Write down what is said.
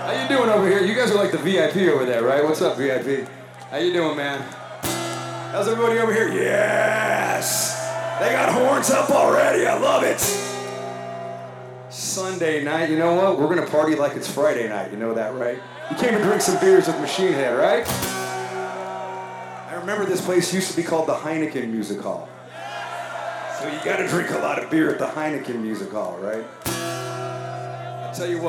How you doing over here? You guys are like the VIP over there, right? What's up, VIP? How you doing, man? How's everybody over here? Yes! They got horns up already. I love it. Sunday night, you know what? We're gonna party like it's Friday night. You know that, right? You came to drink some beers with Machine Head, right? I remember this place used to be called the Heineken Music Hall. So you gotta drink a lot of beer at the Heineken Music Hall, right? I'll tell you what.